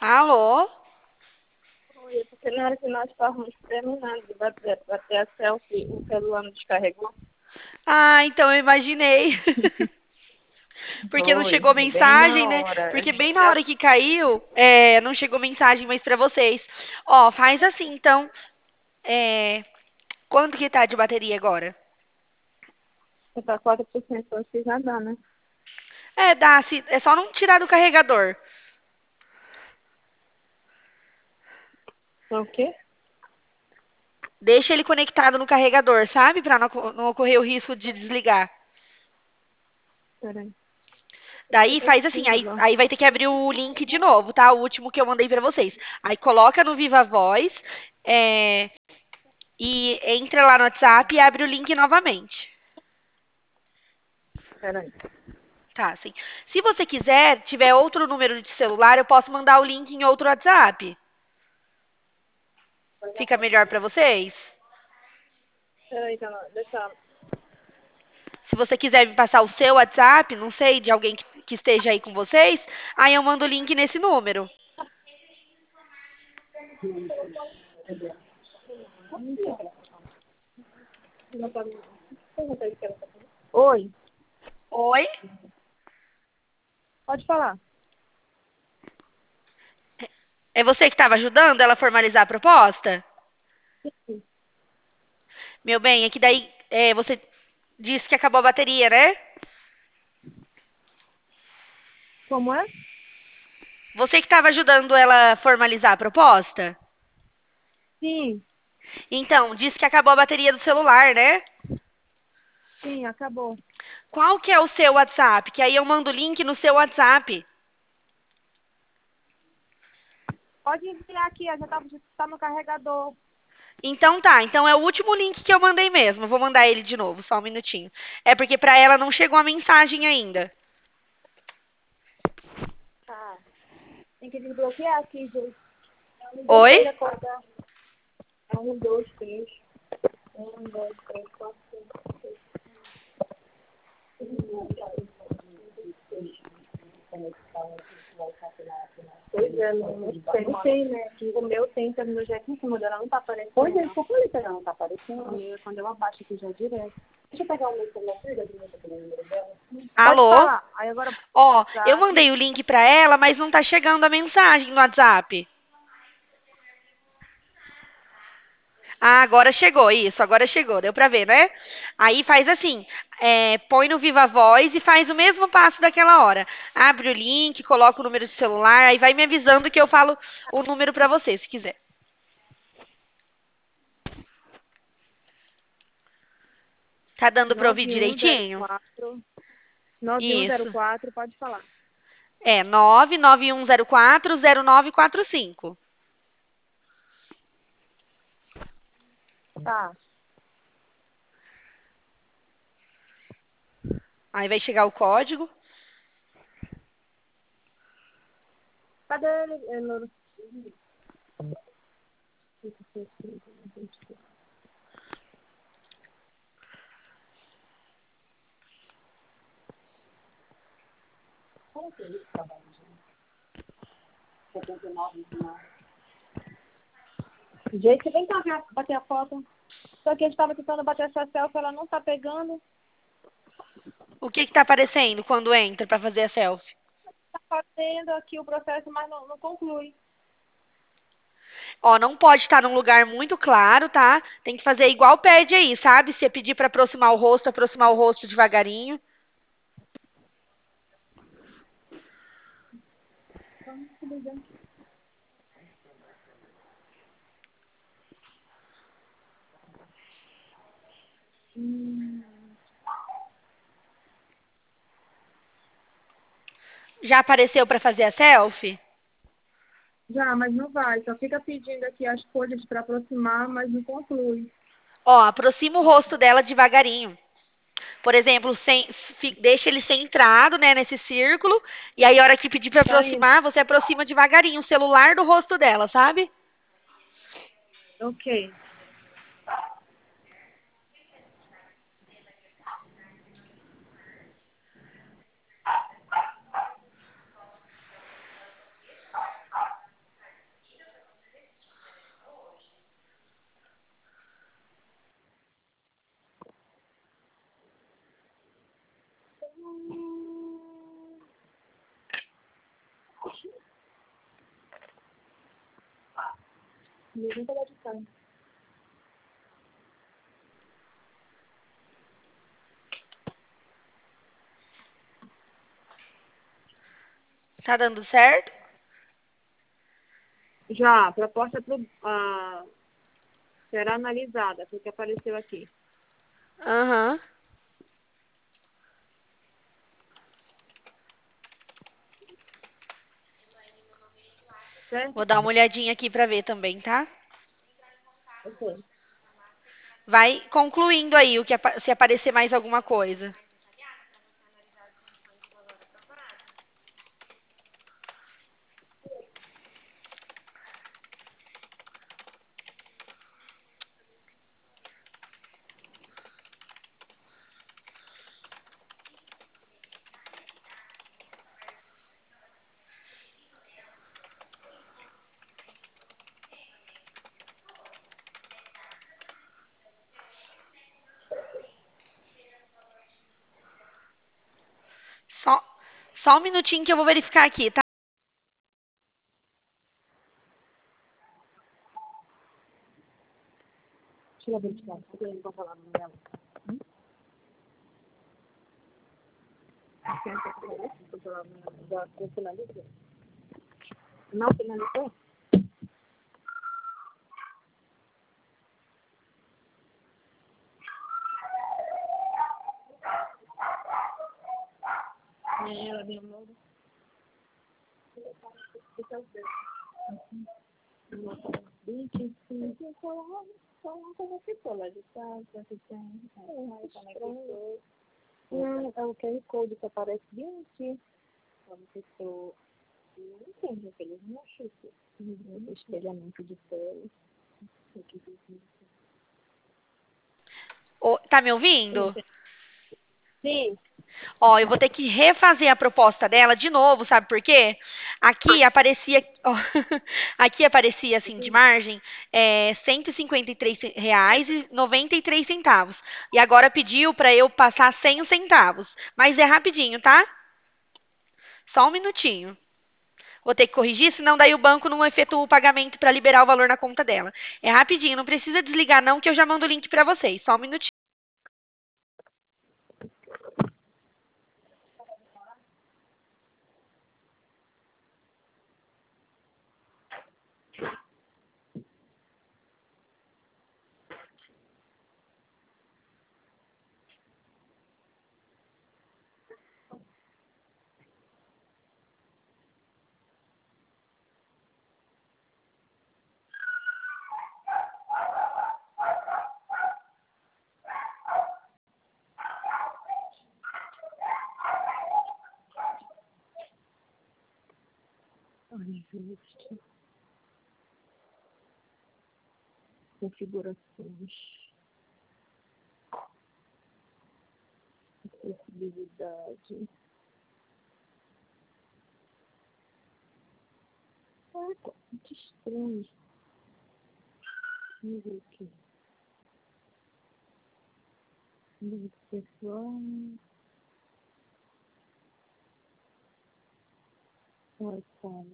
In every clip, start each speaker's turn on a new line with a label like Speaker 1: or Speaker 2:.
Speaker 1: Alô?
Speaker 2: Oi, porque na hora que nós estávamos terminando de bater a selfie, o celular não descarregou.
Speaker 1: Ah, então eu imaginei. Porque não
Speaker 2: Foi,
Speaker 1: chegou
Speaker 2: bem na
Speaker 1: mensagem, né?
Speaker 2: hora.
Speaker 1: Porque bem na
Speaker 2: Já
Speaker 1: hora que caiu, não chegou mensagem mais pra vocês. Ó, faz assim, então. É, quanto que tá de bateria agora?
Speaker 2: está 4%, não fiz nada, né?
Speaker 1: Dá, é só não tirar do carregador.
Speaker 2: Então, o quê?
Speaker 1: Deixa ele conectado no carregador, sabe? Pra não ocorrer o risco de desligar.
Speaker 2: Peraí.
Speaker 1: Daí faz assim, aí vai ter que abrir o link de novo, tá? O último que eu mandei pra vocês. Aí coloca no Viva Voz, é, e entra lá no WhatsApp e abre o link novamente.
Speaker 2: Peraí.
Speaker 1: Tá, sim. Se você quiser, tiver outro número de celular, eu posso mandar o link em outro WhatsApp. Fica melhor pra vocês?
Speaker 2: Peraí, então, deixa.
Speaker 1: Se você quiser me passar o seu WhatsApp, não sei, de alguém que esteja aí com vocês, aí eu mando o link nesse número.
Speaker 2: Oi,
Speaker 1: Oi?
Speaker 2: pode falar.
Speaker 1: É você que estava ajudando ela a formalizar a proposta?
Speaker 2: Sim.
Speaker 1: Meu bem, é que daí você disse que acabou a bateria, né?
Speaker 2: Como é?
Speaker 1: Você que estava ajudando ela a formalizar a proposta?
Speaker 2: Sim,
Speaker 1: Então, disse que acabou a bateria do celular, né?
Speaker 2: sim, acabou.
Speaker 1: Qual que é o seu WhatsApp? Que aí eu mando o link no seu WhatsApp.
Speaker 2: Pode enviar aqui, já tá no carregador.
Speaker 1: Então tá, então é o último link que eu mandei mesmo. Vou mandar ele de novo, só um minutinho. É porque pra ela não chegou a mensagem ainda.
Speaker 2: Tá. Tem que desbloquear aqui, gente. Deixa
Speaker 1: Oi?
Speaker 2: eu recordar. É 1, 2, 3. 1, 2, 3, 4, 5, 6. Pois é, não sei, né? Que o meu tem, então no já 15 muda, ela não tá aparecendo. Pois é, por que ela não tá aparecendo? Quando eu abaixo aqui já é direto. Deixa eu pegar o meu celular, filha, do meu número dela. Pode
Speaker 1: Alô?
Speaker 2: falar. Aí agora,
Speaker 1: Ó, eu
Speaker 2: WhatsApp.
Speaker 1: mandei o link pra ela, mas não tá chegando a mensagem no WhatsApp. Ah, agora chegou, isso, agora chegou, deu pra ver, né? Aí faz assim, põe no Viva Voz e faz o mesmo passo daquela hora. Abre o link, coloca o número de celular, aí vai me avisando que eu falo o número pra você, se quiser. Tá dando pra ouvir direitinho?
Speaker 2: 9104. 9104,
Speaker 1: Isso.
Speaker 2: pode falar.
Speaker 1: É 991040945.
Speaker 2: Tá.
Speaker 1: Aí vai chegar o código.
Speaker 2: Cadê ele? Gente, vem cá bater a foto. Só que a gente estava tentando bater essa selfie, ela não tá pegando.
Speaker 1: O que que tá aparecendo quando entra pra fazer a selfie?
Speaker 2: Tá fazendo aqui o processo, mas não conclui.
Speaker 1: Ó, não pode estar num lugar muito claro, tá? Tem que fazer igual pede aí, sabe? Se pedir pra aproximar o rosto devagarinho. Já apareceu pra fazer a selfie?
Speaker 2: Já, mas não vai. Só fica pedindo aqui as coisas para aproximar, mas não conclui.
Speaker 1: Ó, aproxima o rosto dela devagarinho. Por exemplo, deixa ele centrado, né, nesse círculo. E aí, a hora que pedir pra
Speaker 2: Tá indo.
Speaker 1: aproximar, você aproxima devagarinho o celular do rosto dela, sabe?
Speaker 2: Ok. Mesmo pela de carne.
Speaker 1: Tá dando certo?
Speaker 2: Já, a proposta será analisada, foi o que apareceu aqui.
Speaker 1: Aham.
Speaker 2: Certo?
Speaker 1: Vou dar uma olhadinha aqui pra ver também, tá?
Speaker 2: Ok.
Speaker 1: Vai concluindo aí se aparecer mais alguma coisa. Só, só um minutinho que eu vou verificar aqui, tá?
Speaker 2: Deixa eu verificar. Porque eu não vou falar no meu. Já finalizou. Não finalizou? Ela deu um 25, como ficou lá de casa, que tem. É o QR Code que aparece bem aqui. Como ficou. Não entendi, eles não acham isso. Espelhamento de pele.
Speaker 1: Tá me ouvindo?
Speaker 2: Sim.
Speaker 1: Ó, eu vou ter que refazer a proposta dela de novo, sabe por quê? Aqui aparecia, ó, aqui aparecia assim de margem R$ 153,93. E agora pediu para eu passar 100 centavos. Mas é rapidinho, tá? Só um minutinho. Vou ter que corrigir, senão daí o banco não efetua o pagamento para liberar o valor na conta dela. É rapidinho, não precisa desligar não, que eu já mando o link para vocês. Só um minutinho.
Speaker 2: Ajuste. Configurações. Acessibilidade. Ah, tá muito estranho. Vamos ver aqui. Nível pessoal. Wi-Fi.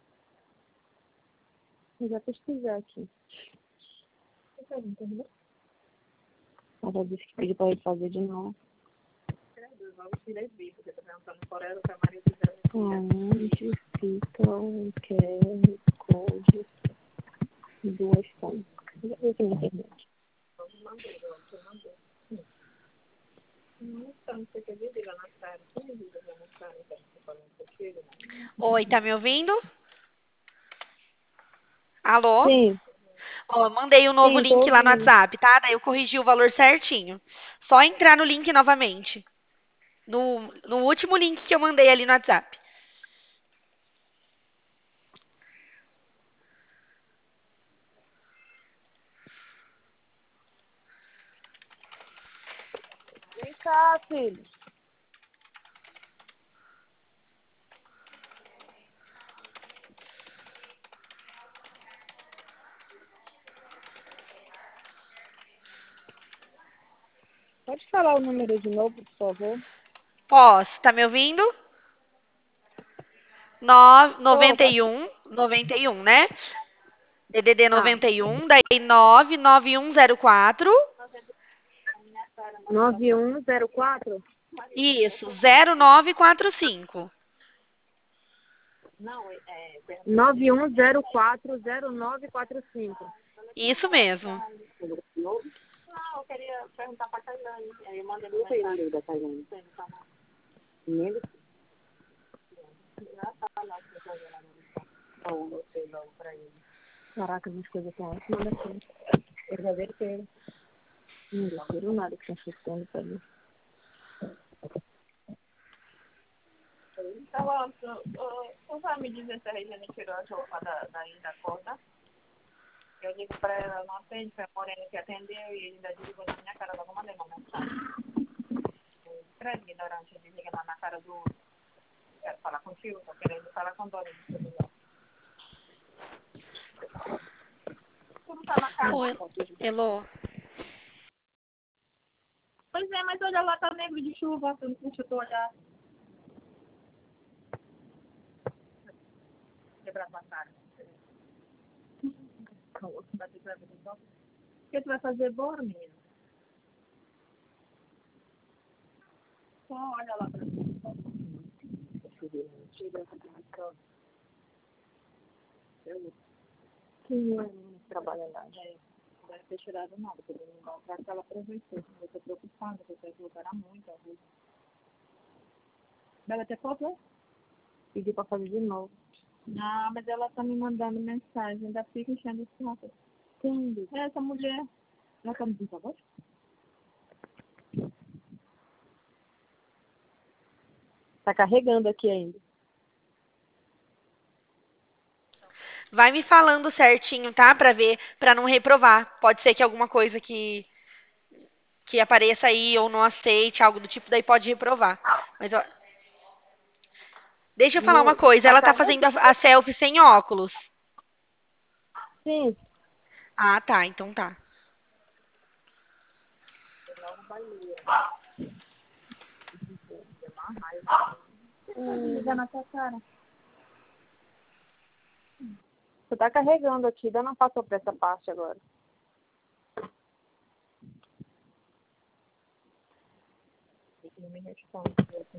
Speaker 2: Vou já pesquisar aqui. Entendeu? Ela disse que pediu para ele fazer de novo. Onde fica o QR Code do iPhone? Já vi aqui na internet.
Speaker 1: Oi, tá me ouvindo? Alô?
Speaker 2: Sim,
Speaker 1: Ó, mandei um novo
Speaker 2: sim, tô
Speaker 1: link lá no
Speaker 2: ouvindo.
Speaker 1: WhatsApp, tá? Daí eu corrigi o valor certinho. Só entrar no link novamente. No último link que eu mandei ali no WhatsApp.
Speaker 2: Vem cá, filho. Pode falar o número de novo, por favor?
Speaker 1: Posso, tá me ouvindo?
Speaker 2: Tô,
Speaker 1: 91, 91, né? DDD
Speaker 2: Tá.
Speaker 1: 91, daí 99104.
Speaker 2: 9104?
Speaker 1: Isso, 0945.
Speaker 2: 91040945.
Speaker 1: Isso mesmo.
Speaker 2: Ah, eu queria perguntar pra Tailândia. Aí eu mandei pra ele da Tailândia. Ele? Caraca, minhas coisas estão ótimas aqui. Eu já ver que ele. Não descobriu nada que tá chutando pra mim. Então, tu vai me dizer se a Regiane tirou a roupa da Ida Cota? Eu digo pra ela, não atende, foi a Morena que atendeu e ele ainda desligou na minha cara, logo mandei uma mensagem. Escreve, ignorante, desliga na cara do... Quero falar contigo, tô querendo falar com o dono do celular. Tu não tá na cara.
Speaker 1: Oi, Elô.
Speaker 2: Pois é, mas olha lá, tá negro de chuva, tu não chutou olhar. Quebrar tua cara. O que tu vai fazer bora, menino? Só olha lá pra mim. Quem é trabalha lá? Não deve ter tirado nada, porque ele não vai que ela aproveitou. Eu tô preocupada, porque vai colocar muito a rua. Deve ter foto, né? Pedi pra fazer de novo. Ah, mas ela tá me mandando mensagem, ainda fica enchendo esse saco. Quem? Essa mulher. Ela tá me dizendo agora? Tá carregando aqui ainda.
Speaker 1: Vai me falando certinho, tá? Pra ver, pra não reprovar. Pode ser que alguma coisa que apareça aí ou não aceite, algo do tipo, daí pode reprovar. Mas ó, deixa eu falar uma
Speaker 2: Não,
Speaker 1: coisa,
Speaker 2: tá
Speaker 1: ela tá fazendo
Speaker 2: carregando.
Speaker 1: a selfie sem óculos.
Speaker 2: Sim.
Speaker 1: Ah, tá, então tá.
Speaker 2: Liga na tua cara. Você tá carregando aqui, ainda não passou pra essa parte agora. Não me responde.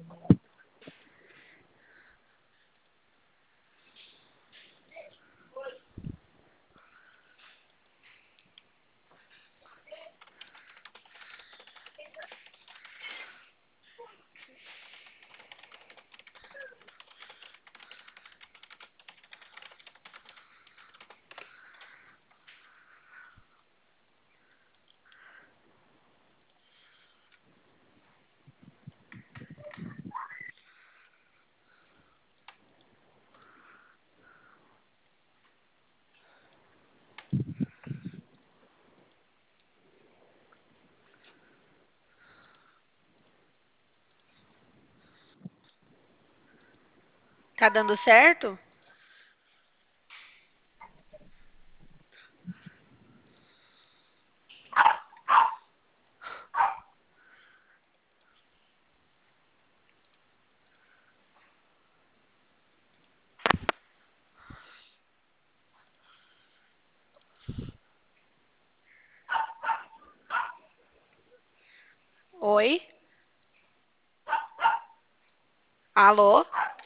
Speaker 1: Tá dando certo? Oi? Alô?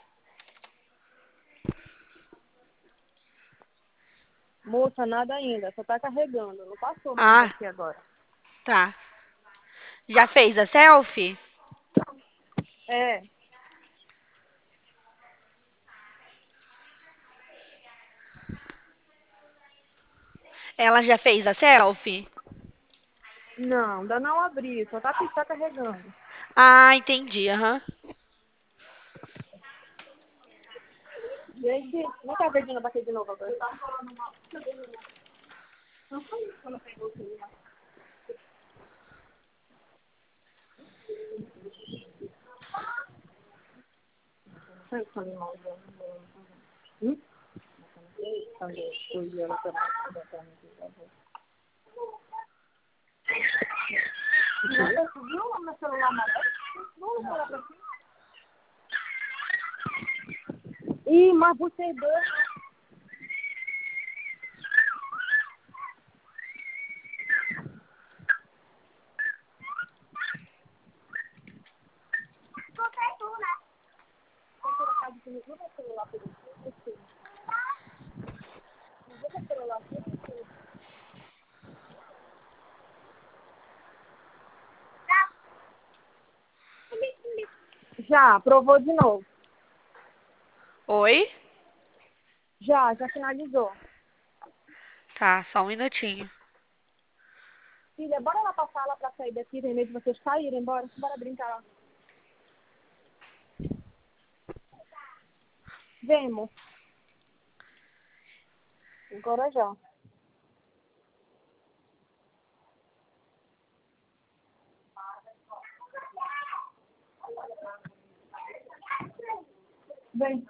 Speaker 2: Moça, nada ainda, só tá carregando. Não passou mesmo
Speaker 1: Ah,
Speaker 2: aqui agora.
Speaker 1: tá. Já fez a selfie?
Speaker 2: É.
Speaker 1: Ela já fez a selfie?
Speaker 2: Não, ainda não abri, só tá carregando.
Speaker 1: Ah, entendi, aham.
Speaker 2: Gente, não tá perdendo bater de novo agora. Eu falei mal dela. Quando eu fui, ela também botar no gravador. Você subiu o meu celular amarelo? Vamos falar pra cima. Ih, mas você deu. Já, aprovou de novo.
Speaker 1: Oi?
Speaker 2: Já finalizou.
Speaker 1: Tá, só um minutinho.
Speaker 2: Filha, bora lá pra sala pra sair daqui, tem medo de vocês saírem, bora brincar lá. Vemos. Agora já. Vem.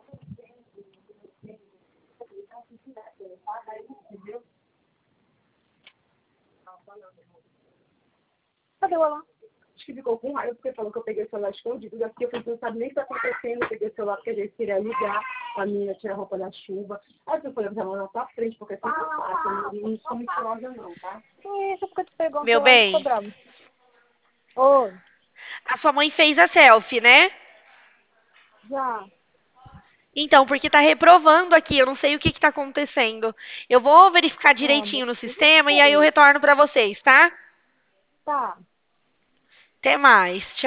Speaker 2: Cadê o Alan? Acho que ficou com raiva porque falou que eu peguei o celular escondido. Daqui eu falei, não sabe nem o que tá acontecendo. Eu peguei o celular porque a gente queria ligar pra menina tirar a roupa da chuva. Aí eu falei, eu vou na tua frente, porque é sempre fácil. Eu não sou mentirosa não, tá? Isso, porque tu pegou o
Speaker 1: Meu
Speaker 2: celular e ficou
Speaker 1: bem,
Speaker 2: bravo. Oi,
Speaker 1: a sua mãe fez a selfie, né?
Speaker 2: já.
Speaker 1: Então, porque tá reprovando aqui, eu não sei o que que tá acontecendo. Eu vou verificar
Speaker 2: Ah,
Speaker 1: direitinho no
Speaker 2: eu não
Speaker 1: sistema e aí eu
Speaker 2: sei.
Speaker 1: retorno pra vocês, tá?
Speaker 2: Tá.
Speaker 1: Até mais. Tchau.